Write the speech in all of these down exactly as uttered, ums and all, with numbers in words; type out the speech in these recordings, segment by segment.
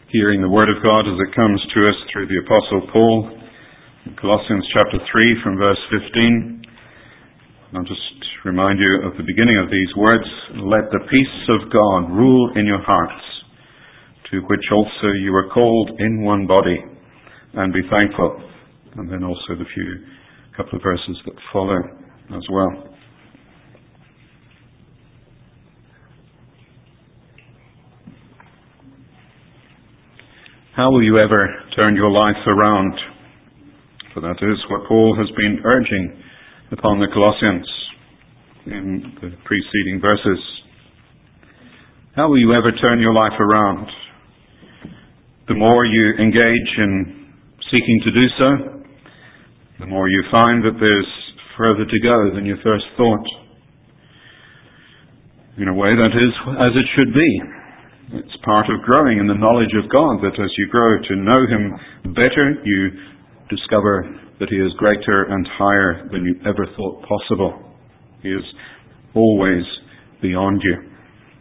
hearing the Word of God as it comes to us through the Apostle Paul in Colossians chapter three from verse fifteen. I'll just remind you of the beginning of these words. Let the peace of God rule in your hearts, to which also you are called in one body, and be thankful. And then also the few couple of verses that follow as well. How will you ever turn your life around? For that is what Paul has been urging upon the Colossians in the preceding verses. How will you ever turn your life around? The more you engage in seeking to do so, the more you find that there's further to go than you first thought. In a way, that is as it should be. It's part of growing in the knowledge of God, that as you grow to know Him better, you discover that He is greater and higher than you ever thought possible. He is always beyond you.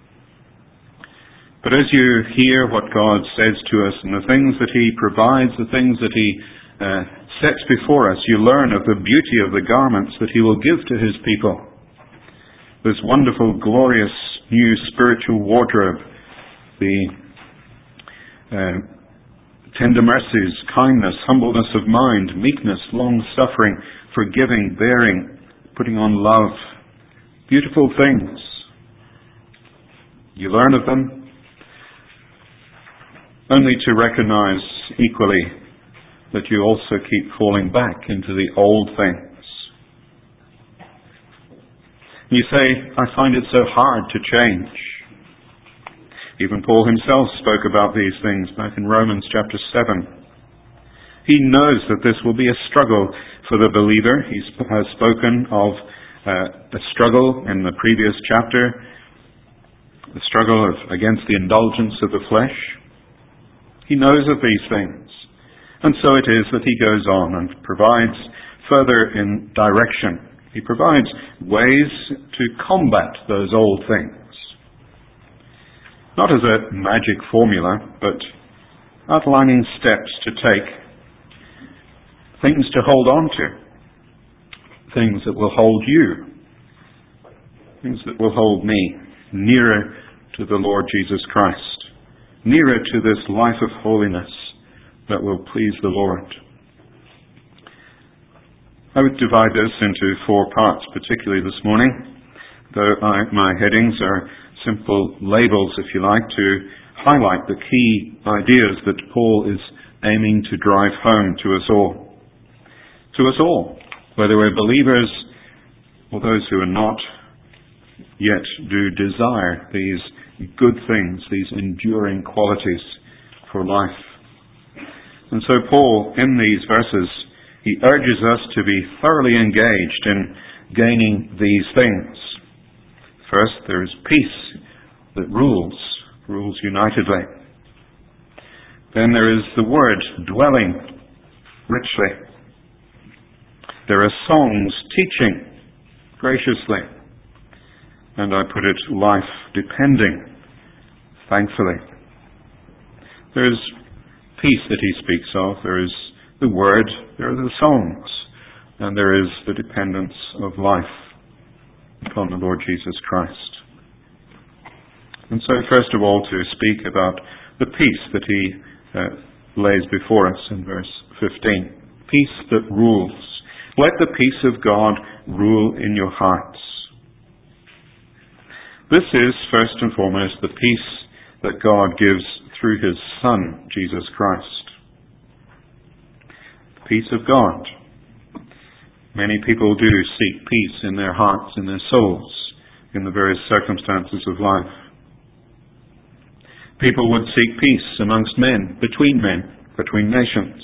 But as you hear what God says to us and the things that He provides, the things that He uh, sets before us, you learn of the beauty of the garments that He will give to His people. This wonderful, glorious, new spiritual wardrobe, the uh, tender mercies, kindness, humbleness of mind, meekness, long-suffering, forgiving, bearing, putting on love. Beautiful things. You learn of them only to recognize equally that you also keep falling back into the old things. You say, I find it so hard to change. Even Paul himself spoke about these things back in Romans chapter seven. He knows that this will be a struggle for the believer. He has spoken of uh, a struggle in the previous chapter, the struggle of, against the indulgence of the flesh. He knows of these things. And so it is that he goes on and provides further in direction. He provides ways to combat those old things. Not as a magic formula, but outlining steps to take, things to hold on to, things that will hold you, things that will hold me nearer to the Lord Jesus Christ, nearer to this life of holiness that will please the Lord. I would divide this into four parts, particularly this morning, though I, my headings are simple labels, if you like, to highlight the key ideas that Paul is aiming to drive home to us all. To us all, whether we're believers or those who are not, yet do desire these good things, these enduring qualities for life. And so Paul, in these verses, he urges us to be thoroughly engaged in gaining these things. First, there is peace that rules, rules unitedly. Then there is the Word dwelling richly. There are songs teaching graciously. And I put it, life depending, thankfully. There is peace that he speaks of. There is the Word, there are the songs, and there is the dependence of life upon the Lord Jesus Christ. And so, first of all, to speak about the peace that he uh, lays before us in verse fifteen. Peace that rules. Let the peace of God rule in your hearts. This is, first and foremost, the peace that God gives through His Son, Jesus Christ. The peace of God. Many people do seek peace in their hearts, in their souls, in the various circumstances of life. People would seek peace amongst men, between men, between nations.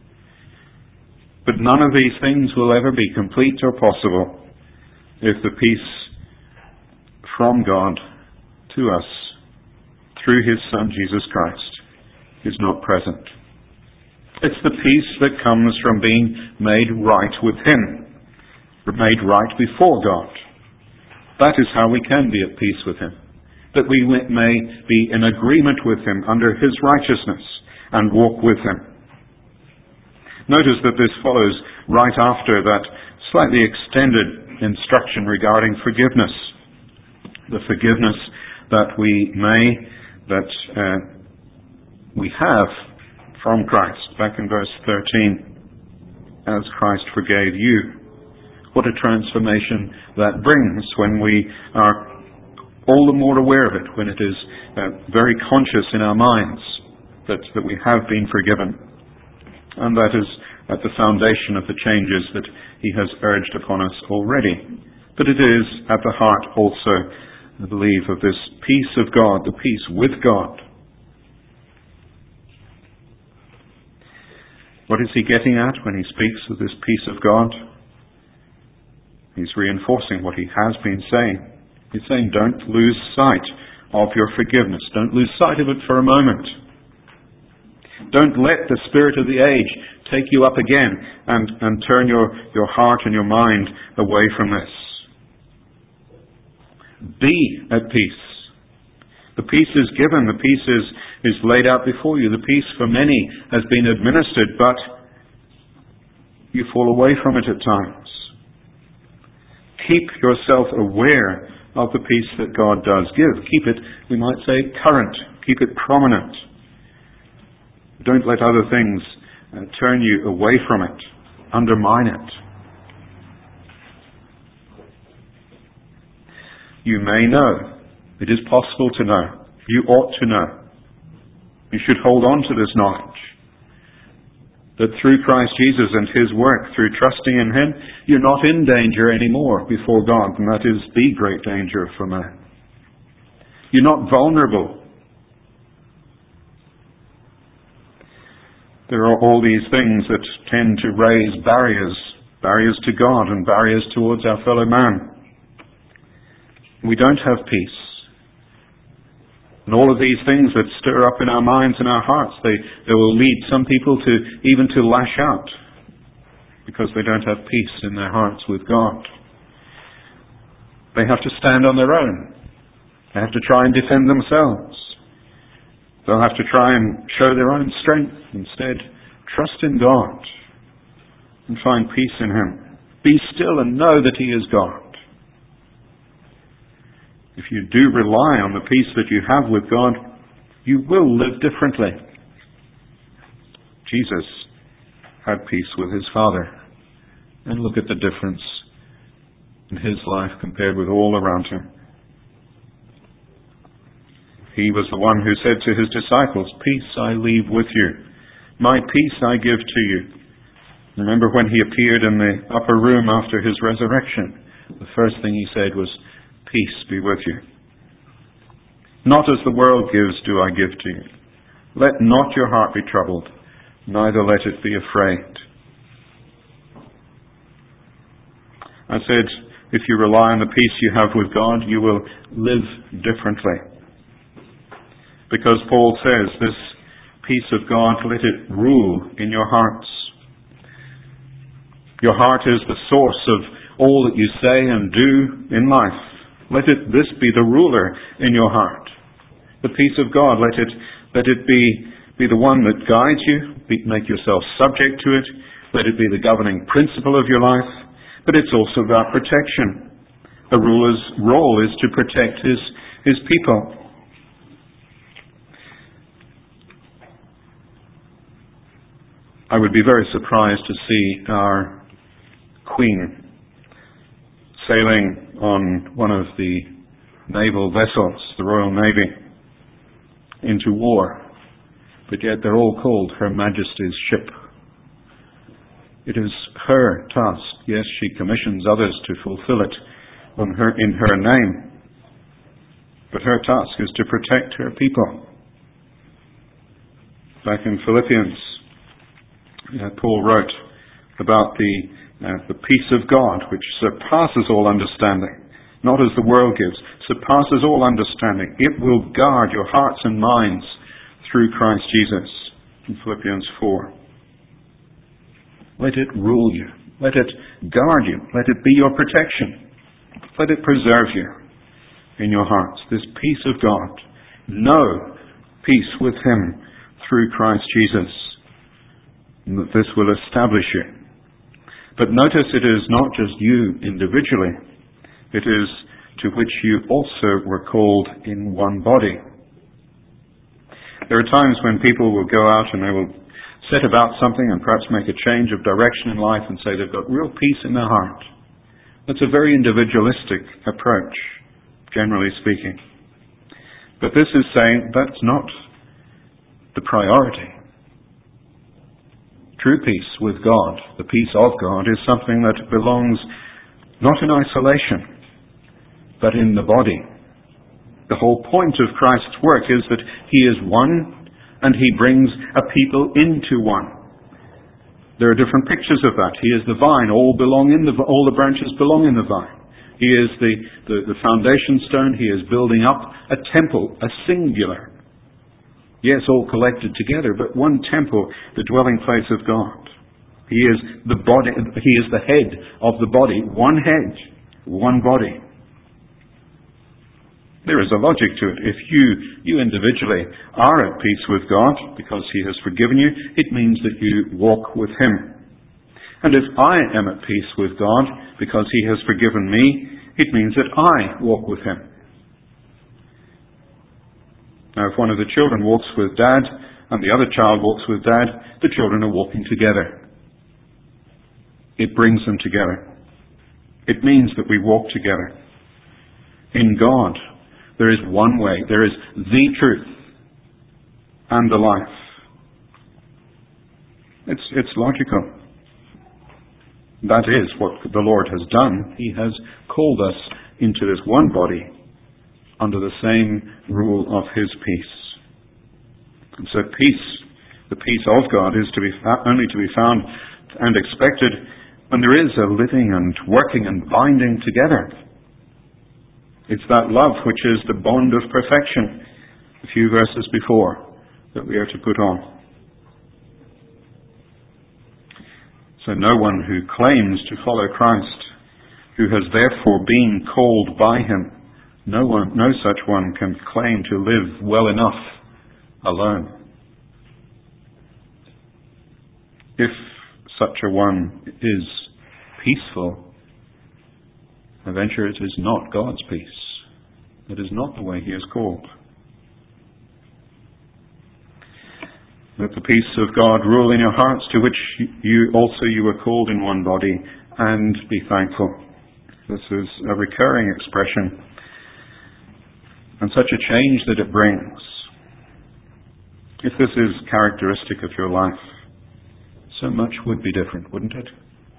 But none of these things will ever be complete or possible if the peace from God to us through His Son Jesus Christ is not present. It's the peace that comes from being made right with Him, made right before God. That is how we can be at peace with Him. that we may be in agreement with him under his righteousness and walk with him. Notice that this follows right after that slightly extended instruction regarding forgiveness. The forgiveness that we may, that uh, we have from Christ. Back in verse thirteen, as Christ forgave you. What a transformation that brings when we are all the more aware of it, when it is uh, very conscious in our minds that, that we have been forgiven. And that is at the foundation of the changes that he has urged upon us already. But it is at the heart also, I believe, of this peace of God, the peace with God. What is he getting at when he speaks of this peace of God? He's reinforcing what he has been saying. He's saying, don't lose sight of your forgiveness. Don't lose sight of it for a moment. Don't let the spirit of the age take you up again and, and turn your, your heart and your mind away from this. Be at peace. The peace is given. The peace is, is laid out before you. The peace for many has been administered, but you fall away from it at times. Keep yourself aware of the peace that God does give. Keep it, we might say, current. Keep it prominent. Don't let other things uh, turn you away from it, undermine it. You may know. It is possible to know. You ought to know. You should hold on to this knowledge. That through Christ Jesus and his work, through trusting in him, you're not in danger anymore before God, and that is the great danger for man. You're not vulnerable. There are all these things that tend to raise barriers, barriers to God and barriers towards our fellow man. We don't have peace. And all of these things that stir up in our minds and our hearts, they, they will lead some people to even to lash out because they don't have peace in their hearts with God. They have to stand on their own. They have to try and defend themselves. They'll have to try and show their own strength. Instead, trust in God and find peace in him. Be still and know that he is God. If you do rely on the peace that you have with God, you will live differently. Jesus had peace with his Father. And look at the difference in his life compared with all around him. He was the one who said to his disciples, "Peace I leave with you. My peace I give to you." Remember when he appeared in the upper room after his resurrection, the first thing he said was, "Peace be with you. Not as the world gives do I give to you. Let not your heart be troubled, neither let it be afraid." I said, if you rely on the peace you have with God, you will live differently. Because Paul says, this peace of God, let it rule in your hearts. Your heart is the source of all that you say and do in life. Let it, this be the ruler in your heart. The peace of God, let it, let it be, be the one that guides you. Be, make yourself subject to it. Let it be the governing principle of your life. But it's also about protection. A ruler's role is to protect his, his people. I would be very surprised to see our Queen sailing on one of the naval vessels, the Royal Navy, into war. But yet they're all called Her Majesty's ship. It is her task. Yes, she commissions others to fulfill it on her, in her name. But her task is to protect her people. Back in Philippians, uh, Paul wrote about the Uh, the peace of God, which surpasses all understanding, not as the world gives, surpasses all understanding. It will guard your hearts and minds through Christ Jesus. In Philippians four. Let it rule you. Let it guard you. Let it be your protection. Let it preserve you. in your hearts, this peace of God. Know peace with Him through Christ Jesus. And that this will establish you. But notice it is not just you individually. It is to which you also were called in one body. There are times when people will go out and they will set about something and perhaps make a change of direction in life and say they've got real peace in their heart. That's a very individualistic approach, generally speaking. But this is saying that's not the priority. True peace with God, the peace of God, is something that belongs not in isolation, but in the body. The whole point of Christ's work is that He is one and He brings a people into one. There are different pictures of that. He is the vine, all belong in the all the branches belong in the vine. He is the, the, the foundation stone. He is building up a temple, a singular. Yes, all collected together, but one temple, the dwelling place of God. He is the body, He is the head of the body, one head, one body. There is a logic to it. If you, you individually are at peace with God because He has forgiven you, it means that you walk with Him. And if I am at peace with God because He has forgiven me, it means that I walk with Him. Now, if one of the children walks with Dad and the other child walks with Dad, the children are walking together. It brings them together. It means that we walk together. In God, there is one way. There is the truth and the life. It's, it's logical. That is what the Lord has done. He has called us into this one body under the same rule of His peace. And so peace, the peace of God, is to be fa- only to be found and expected when there is a living and working and binding together. It's that love which is the bond of perfection, a few verses before, that we are to put on. So no one who claims to follow Christ, who has therefore been called by Him, no one, no such one can claim to live well enough alone. If such a one is peaceful, I venture it is not God's peace. It is not the way He is called. Let the peace of God rule in your hearts, to which you also you were called in one body, and be thankful. This is a recurring expression, and such a change that it brings. If this is characteristic of your life, so much would be different, wouldn't it?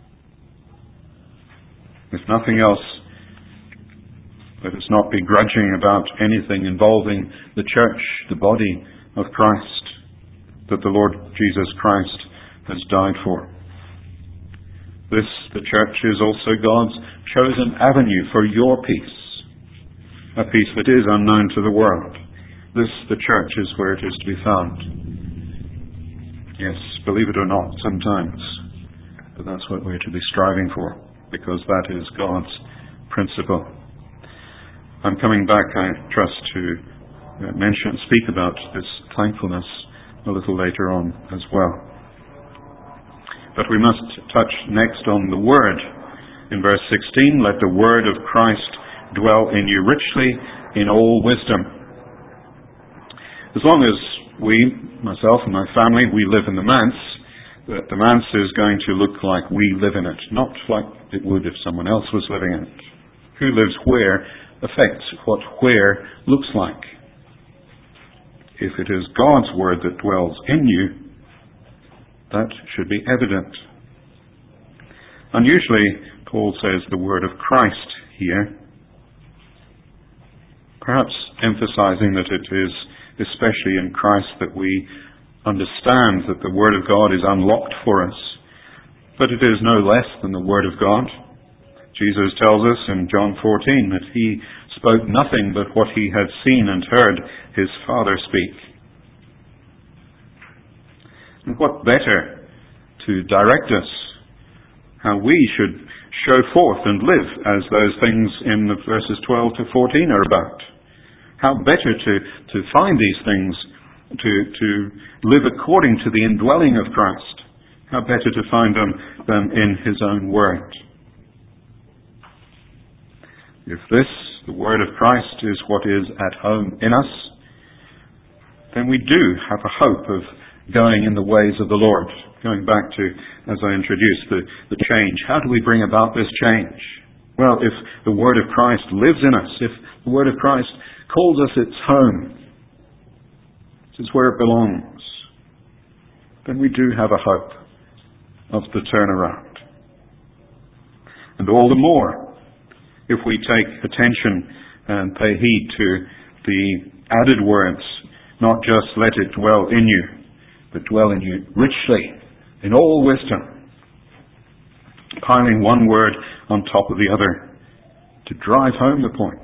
If nothing else, let us not be grudging about anything involving the church, the body of Christ, that the Lord Jesus Christ has died for. This, the church, is also God's chosen avenue for your peace, a peace that is unknown to the world. This, the church, is where it is to be found. Yes, believe it or not, sometimes, but that's what we're to be striving for, because that is God's principle. I'm coming back, I trust, to uh, mention, speak about this thankfulness a little later on as well. But we must touch next on the Word. In verse sixteen, let the Word of Christ dwell in you richly in all wisdom. As long as we, myself and my family, we live in the manse, the manse is going to look like we live in it, not like it would if someone else was living in it. Who lives where affects what where looks like. If it is God's Word that dwells in you, that should be evident. Unusually, Paul says the word of Christ here, perhaps emphasizing that it is especially in Christ that we understand that the Word of God is unlocked for us. But it is no less than the Word of God. Jesus tells us in John fourteen that He spoke nothing but what He had seen and heard His Father speak. And what better to direct us how we should show forth and live as those things in the verses twelve to fourteen are about. How better to, to find these things, to, to live according to the indwelling of Christ. How better to find them than in His own Word. If this, the Word of Christ, is what is at home in us, then we do have a hope of going in the ways of the Lord. Going back to, as I introduced, the, the change. How do we bring about this change? Well, if the Word of Christ lives in us, if the Word of Christ calls us its home, this is where it belongs, then we do have a hope of the turnaround. And all the more if we take attention and pay heed to the added words, not just let it dwell in you, but dwell in you richly, in all wisdom, piling one word on top of the other to drive home the point.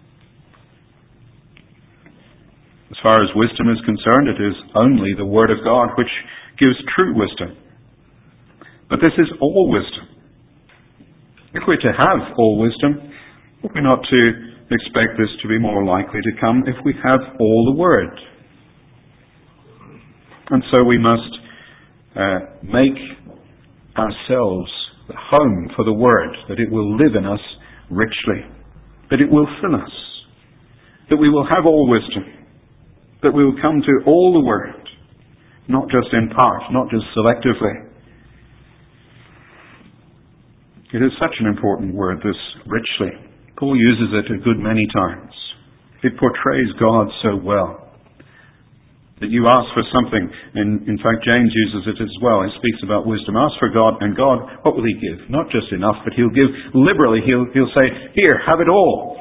As far as wisdom is concerned, it is only the Word of God which gives true wisdom. But this is all wisdom. If we're to have all wisdom, we're not to expect this to be more likely to come if we have all the Word. And so we must uh, make ourselves the home for the Word, that it will live in us richly, that it will fill us, that we will have all wisdom, that we will come to all the Word, not just in part, not just selectively. It is such an important word, this richly. Paul uses it a good many times. It portrays God so well that you ask for something, and in fact James uses it as well. He speaks about wisdom. Ask for God, and God, what will He give? Not just enough, but He'll give liberally. He'll, he'll say, here, have it all.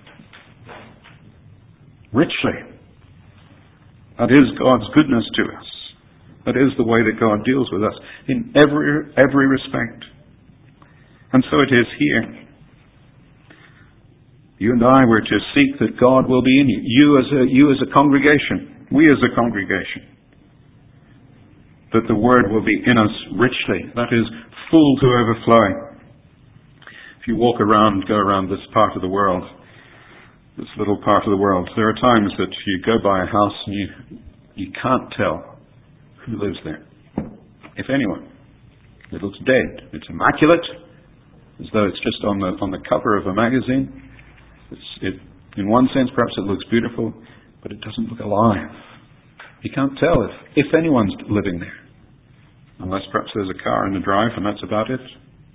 Richly. That is God's goodness to us. That is the way that God deals with us in every every respect. And so it is here. You and I were to seek that God will be in you. You as a, you as a congregation. We as a congregation. That the Word will be in us richly. That is full to overflowing. If you walk around, go around this part of the world, this little part of the world, there are times that you go by a house and you, you can't tell who lives there. If anyone. It looks dead. It's immaculate, as though it's just on the on the cover of a magazine. It's, it, in one sense, perhaps it looks beautiful, but it doesn't look alive. You can't tell if, if anyone's living there, unless perhaps there's a car in the drive, and that's about it.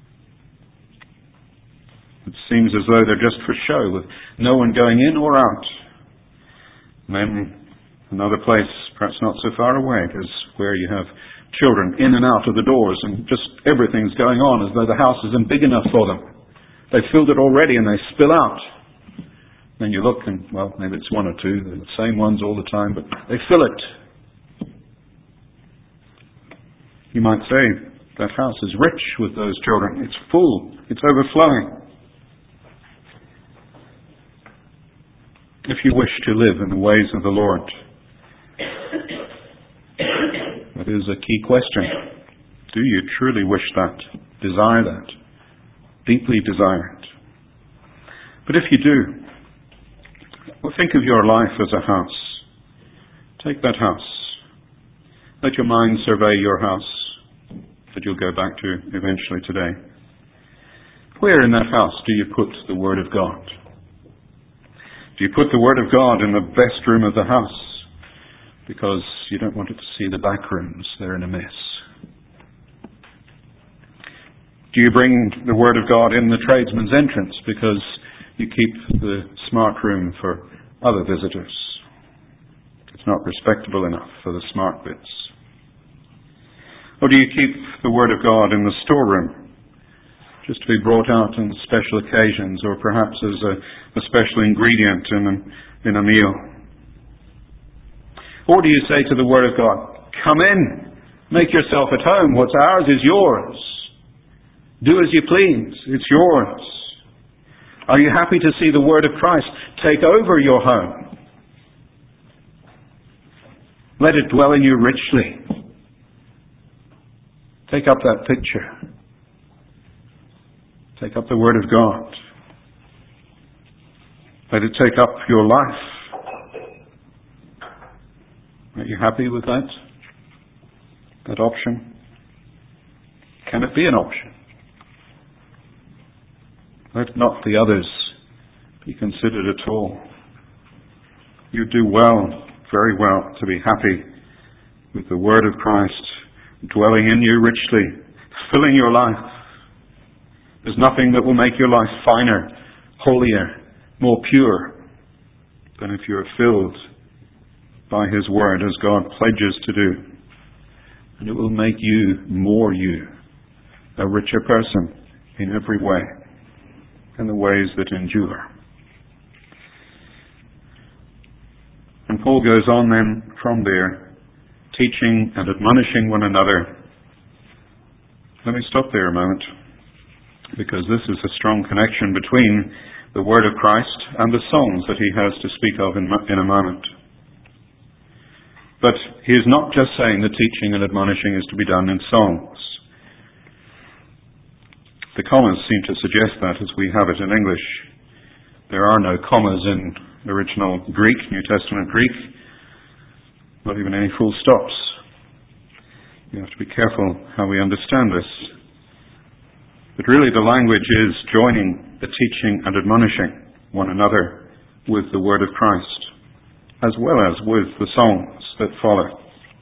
It seems as though they're just for show, with no one going in or out. And then another place, perhaps not so far away, is where you have children in and out of the doors, and just everything's going on as though the house isn't big enough for them. They've filled it already and they spill out. Then you look and, well, maybe it's one or two, they're the same ones all the time, but they fill it. You might say, that house is rich with those children. It's full. It's overflowing. If you wish to live in the ways of the Lord, that is a key question. Do you truly wish that? Desire that? Deeply desire it? But if you do, well, think of your life as a house. Take that house. Let your mind survey your house that you'll go back to eventually today. Where in that house do you put the Word of God? Do you put the Word of God in the best room of the house? Because you don't want it to see the back rooms. They're in a mess. Do you bring the Word of God in the tradesman's entrance because you keep the smart room for other visitors? It's not respectable enough for the smart bits. Or do you keep the Word of God in the storeroom, just to be brought out on special occasions, or perhaps as a, a special ingredient in a, in a meal? Or do you say to the Word of God, come in, make yourself at home, what's ours is yours. Do as you please, it's yours. Are you happy to see the Word of Christ take over your home? Let it dwell in you richly. Take up that picture. Take up the Word of God. Let it take up your life. Are you happy with that? That option? Can it be an option? Let not the others be considered at all. You do well, very well, to be happy with the Word of Christ dwelling in you richly, filling your life. There's nothing that will make your life finer, holier, more pure than if you're filled by His Word, as God pledges to do. And it will make you more you, a richer person in every way, in the ways that endure. And Paul goes on then from there, teaching and admonishing one another. Let me stop there a moment, because this is a strong connection between the Word of Christ and the songs that he has to speak of in, in a moment. But he is not just saying that teaching and admonishing is to be done in songs. The commas seem to suggest that as we have it in English. There are no commas in original Greek, New Testament Greek, not even any full stops. You have to be careful how we understand this. But really the language is joining the teaching and admonishing one another with the Word of Christ, as well as with the songs that follow.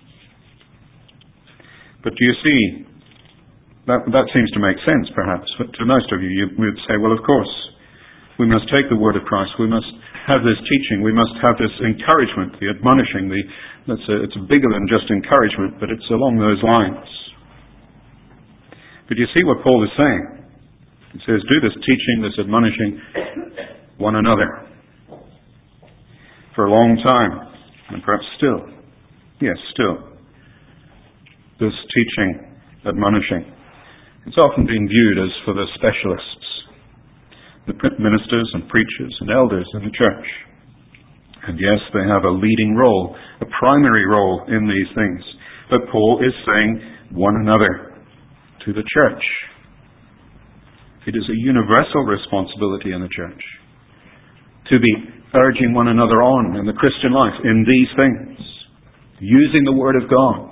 But do you see, that, that seems to make sense perhaps, but to most of you, you would say, well, of course, we must take the Word of Christ, we must have this teaching, we must have this encouragement, the admonishing, the, that's a, it's bigger than just encouragement, but it's along those lines. But you see what Paul is saying. He says, do this teaching, this admonishing one another. For a long time, and perhaps still, yes, still, this teaching, admonishing, it's often been viewed as for the specialists, the ministers and preachers and elders in the church. And yes, they have a leading role, a primary role in these things. But Paul is saying one another to the church. It is a universal responsibility in the church to be urging one another on in the Christian life in these things, using the Word of God.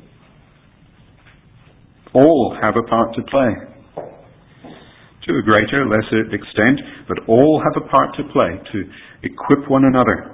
All have a part to play, to a greater, lesser extent, but all have a part to play to equip one another,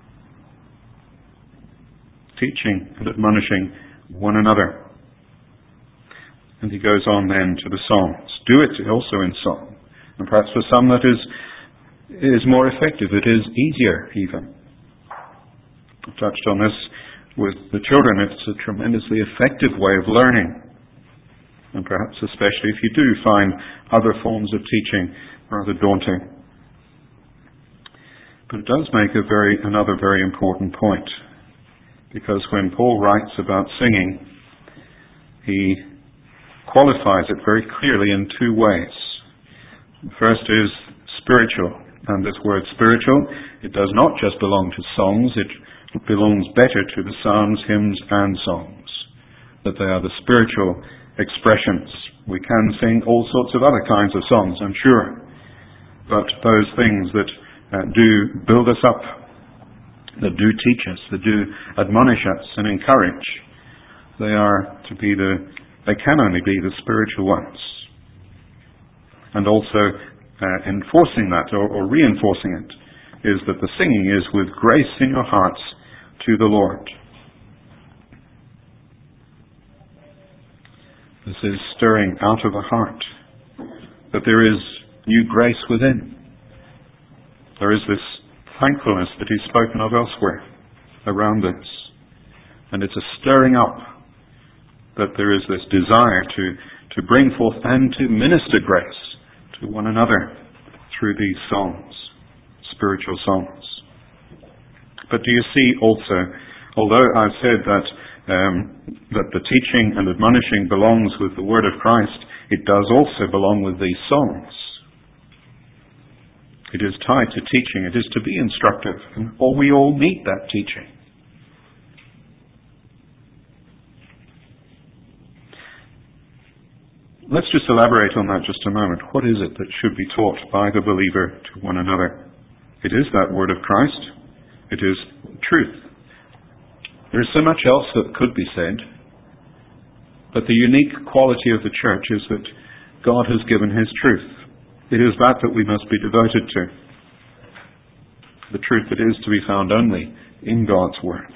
teaching and admonishing one another. And he goes on then to the songs. Do it also in song. And perhaps for some that is is more effective. It is easier even. I've touched on this with the children. It's a tremendously effective way of learning. And perhaps especially if you do find other forms of teaching rather daunting. But it does make a very another very important point. Because when Paul writes about singing, he qualifies it very clearly in two ways. The first is spiritual. And this word spiritual, it does not just belong to songs, it belongs better to the psalms, hymns and songs. That they are the spiritual expressions. We can sing all sorts of other kinds of songs, I'm sure. But those things that uh, do build us up, that do teach us, that do admonish us and encourage, they are to be the They can only be the spiritual ones. And also uh, enforcing that or, or reinforcing it is that the singing is with grace in your hearts to the Lord. This is stirring out of the heart that there is new grace within. There is this thankfulness that he's spoken of elsewhere around this. And it's a stirring up that there is this desire to, to bring forth and to minister grace to one another through these songs, spiritual songs. But do you see also, although I've said that um, that the teaching and admonishing belongs with the Word of Christ, it does also belong with these songs. It is tied to teaching. It is to be instructive. And all, we all need that teaching. let's just elaborate on that just a moment. What is it that should be taught by the believer to one another? It is that word of Christ. It is truth. There is so much else that could be said, but the unique quality of the church is that God has given His truth. It is that that we must be devoted to. The truth that is to be found only in God's Word.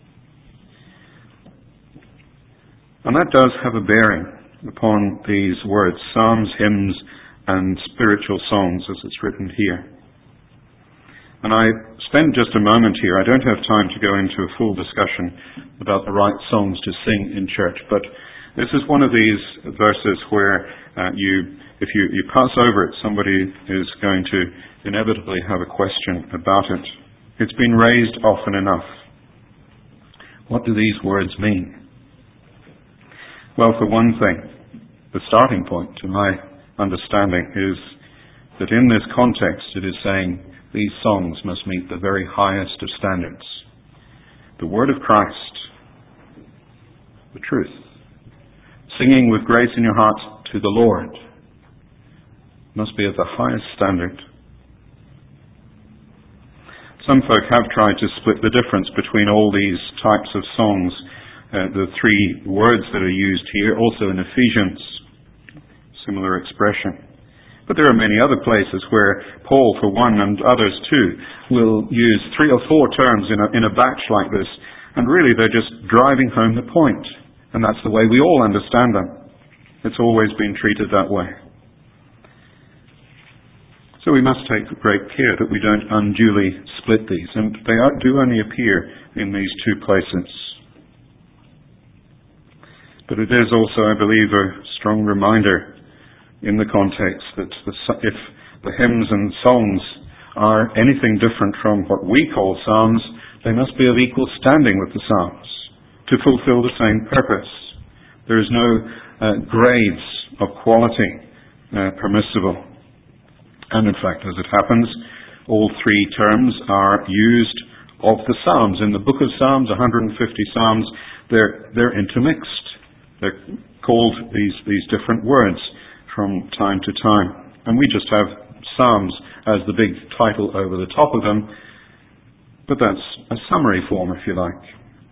And that does have a bearing upon these words, psalms, hymns, and spiritual songs, as it's written here. And I spend just a moment here. I don't have time to go into a full discussion about the right songs to sing in church, but this is one of these verses where uh, you, if you, you pass over it, somebody is going to inevitably have a question about it. It's been raised often enough. What do these words mean? Well, for one thing, the starting point, to my understanding, is that in this context it is saying these songs must meet the very highest of standards. The word of Christ, the truth. Singing with grace in your heart to the Lord must be of the highest standard. Some folk have tried to split the difference between all these types of songs, uh, the three words that are used here, also in Ephesians, similar expression. But there are many other places where Paul, for one, and others too, will use three or four terms in a, in a batch like this, and really they're just driving home the point. And that's the way we all understand them. It's always been treated that way. So we must take great care that we don't unduly split these, and they do only appear in these two places. But it is also, I believe, a strong reminder in the context that the, if the hymns and songs are anything different from what we call psalms, they must be of equal standing with the psalms to fulfill the same purpose. There is no uh, grades of quality uh, permissible. And in fact, as it happens, all three terms are used of the psalms. In the book of Psalms, one hundred fifty psalms, they're, they're intermixed. They're called these, these different words from time to time. And we just have Psalms as the big title over the top of them, but that's a summary form, if you like.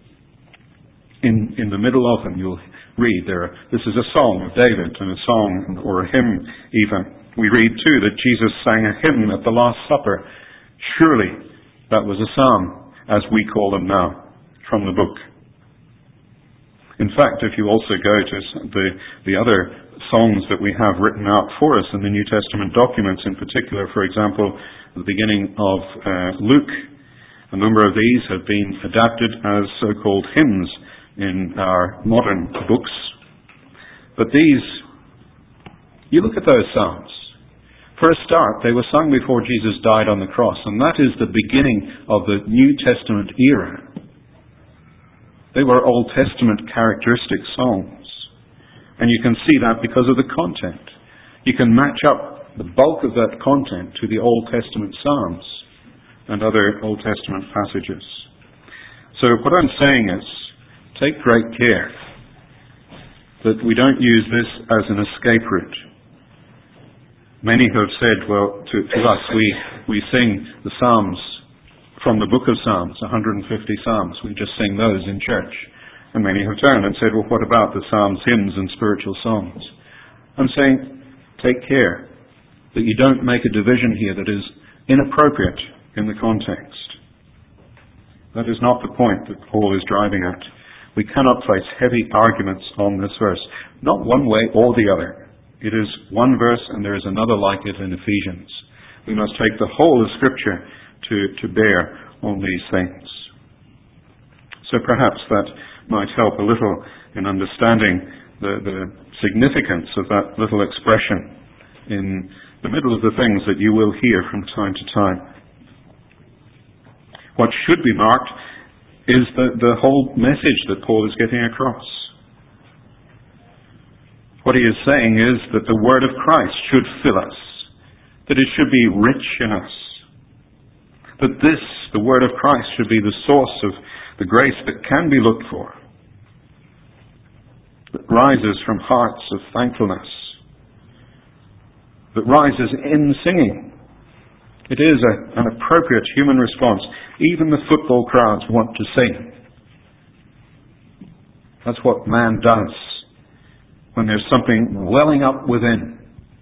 In, in the middle of them, you'll read there, this is a song of David, and a song, or a hymn even. We read too that Jesus sang a hymn at the Last Supper. Surely that was a psalm, as we call them now, from the book. In fact, if you also go to the, the other songs that we have written out for us in the New Testament documents, in particular, for example, the beginning of uh, Luke, a number of these have been adapted as so-called hymns in our modern books. But these, you look at those psalms. For a start, they were sung before Jesus died on the cross, and that is the beginning of the New Testament era. They were Old Testament characteristic songs. And you can see that because of the content. You can match up the bulk of that content to the Old Testament Psalms and other Old Testament passages. So what I'm saying is, take great care that we don't use this as an escape route. Many have said, well, to, to us, we, we sing the Psalms from the book of Psalms, one hundred fifty Psalms. We just sing those in church. And many have turned and said, well, what about the Psalms, hymns, and spiritual songs? I'm saying, take care that you don't make a division here that is inappropriate in the context. That is not the point that Paul is driving at. We cannot place heavy arguments on this verse, not one way or the other. It is one verse and there is another like it in Ephesians. We must take the whole of Scripture to, to bear on these things. So perhaps that might help a little in understanding the, the significance of that little expression in the middle of the things that you will hear from time to time. What should be marked is the, the whole message that Paul is getting across. What he is saying is that the word of Christ should fill us, that it should be rich in us, that this, the word of Christ, should be the source of the grace that can be looked for, that rises from hearts of thankfulness that rises in singing. It is a, an appropriate human response. Even the football crowds want to sing. That's what man does when there's something welling up within.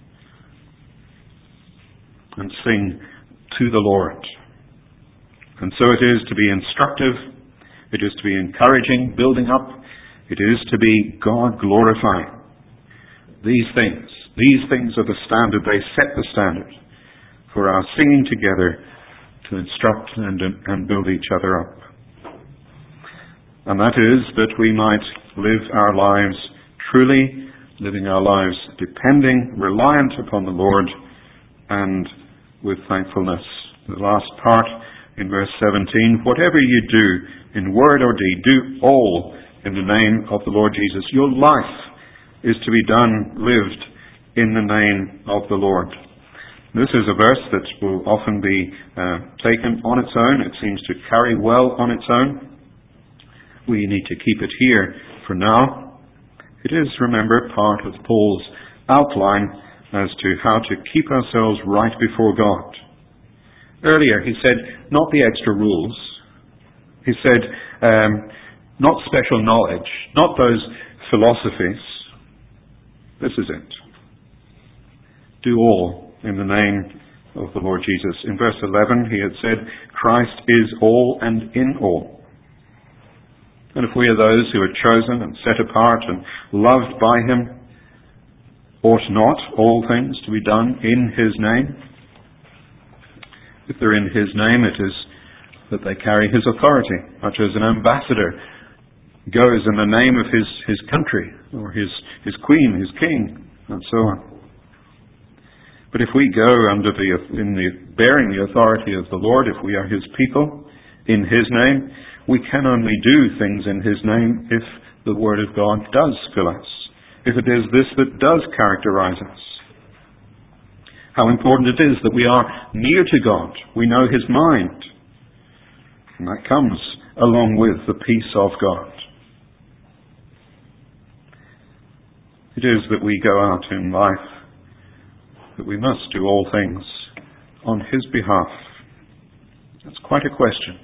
And sing to the Lord. And so it is to be instructive, it is to be encouraging, building up, it is to be God glorifying. These things, these things are the standard, they set the standard for our singing together to instruct and, and build each other up. And that is that we might live our lives truly, living our lives depending, reliant upon the Lord, and with thankfulness. The last part in verse seventeen, whatever you do in word or deed, do all in the name of the Lord Jesus. Your life is to be done, lived in the name of the Lord. This is a verse that will often be uh, taken on its own. It seems to carry well on its own. We need to keep it here for now. It is, remember, part of Paul's outline as to how to keep ourselves right before God. Earlier he said, not the extra rules. He said, um, not special knowledge, not those philosophies. This is it. Do all in the name of the Lord Jesus. In verse eleven he had said, Christ is all and in all. And if we are those who are chosen and set apart and loved by Him, ought not all things to be done in His name? If they're in His name, it is that they carry His authority, much as an ambassador goes in the name of his, his country, or his, his queen, his king, and so on. But if we go under the, in the, bearing the authority of the Lord, if we are His people, in His name, we can only do things in His name if the Word of God does fill us. If it is this that does characterize us. How important it is that we are near to God. We know His mind. And that comes along with the peace of God. It is that we go out in life, that we must do all things on His behalf. That's quite a question.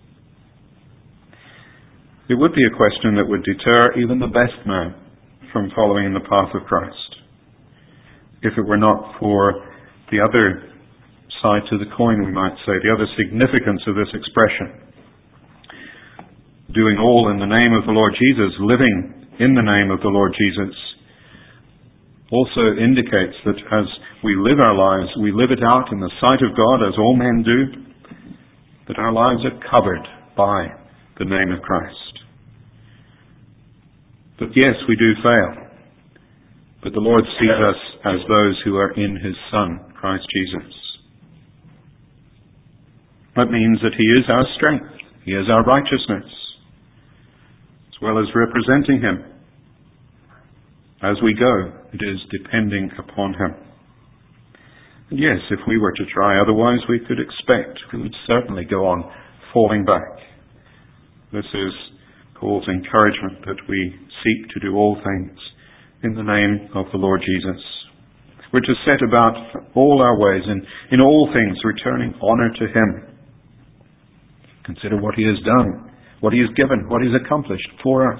It would be a question that would deter even the best man from following in the path of Christ, if it were not for the other side to the coin, we might say, the other significance of this expression. Doing all in the name of the Lord Jesus, living in the name of the Lord Jesus, also indicates that as we live our lives, we live it out in the sight of God, as all men do, that our lives are covered by the name of Christ. But yes, we do fail. But the Lord sees us as those who are in His Son, Christ Jesus. That means that He is our strength. He is our righteousness, as well as representing Him. As we go, it is depending upon Him. And yes, if we were to try otherwise, we could expect, we would certainly go on falling back. This is Paul's encouragement that we seek to do all things in the name of the Lord Jesus. We're to set about all our ways and in all things returning honour to Him. Consider what He has done, what He has given, what He has accomplished for us.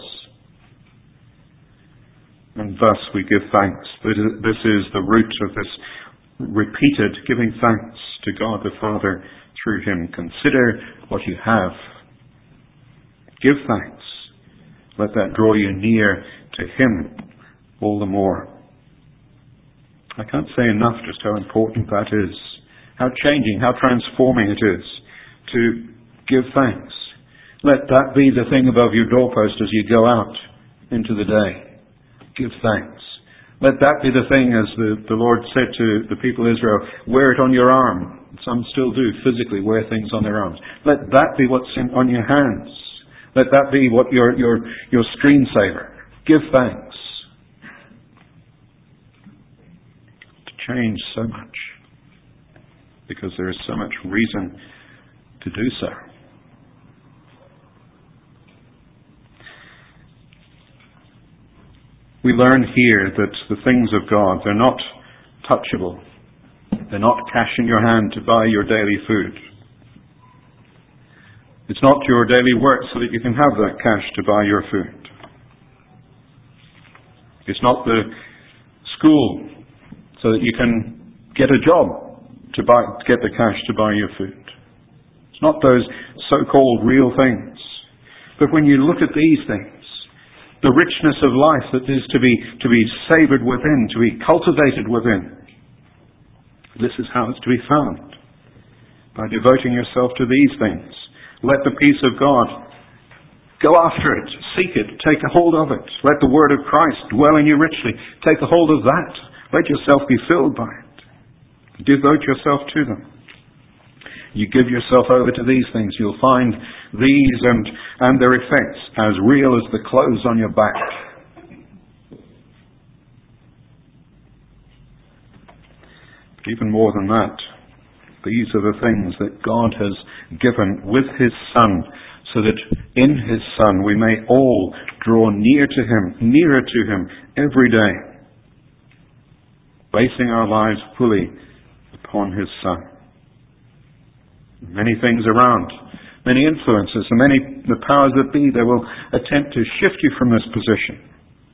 And thus we give thanks. This is the root of this repeated giving thanks to God the Father through Him. Consider what you have. Give thanks. Let that draw you near to Him all the more. I can't say enough just how important that is. How changing, how transforming it is to give thanks. Let that be the thing above your doorpost as you go out into the day. Give thanks. Let that be the thing, as the, the Lord said to the people of Israel, wear it on your arm. Some still do physically wear things on their arms. Let that be what's in, on your hands. Let that be what your, your, your screensaver. Give thanks. To change so much. Because there is so much reason to do so. We learn here that the things of God, they're not touchable. They're not cash in your hand to buy your daily food. It's not your daily work so that you can have that cash to buy your food. It's not the school so that you can get a job to buy, to get the cash to buy your food. It's not those so-called real things. But when you look at these things, the richness of life that is to be, to be savoured within, to be cultivated within, this is how it's to be found. By devoting yourself to these things. Let the peace of God go after it, seek it, take a hold of it. Let the word of Christ dwell in you richly. Take a hold of that. Let yourself be filled by it. Devote yourself to them. You give yourself over to these things, you'll find these and, and their effects as real as the clothes on your back. But even more than that, these are the things that God has given with His Son, so that in His Son we may all draw near to Him, nearer to Him every day, basing our lives fully upon His Son. Many things around, many influences, and many the powers that be, they will attempt to shift you from this position.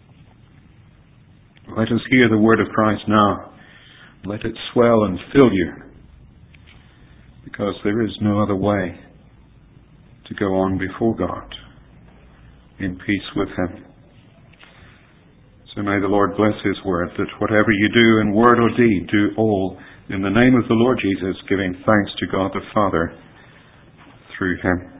Let us hear the word of Christ now. Let it swell and fill you, because there is no other way to go on before God in peace with Him. So may the Lord bless His word, that whatever you do in word or deed, do all in the name of the Lord Jesus, giving thanks to God the Father through Him.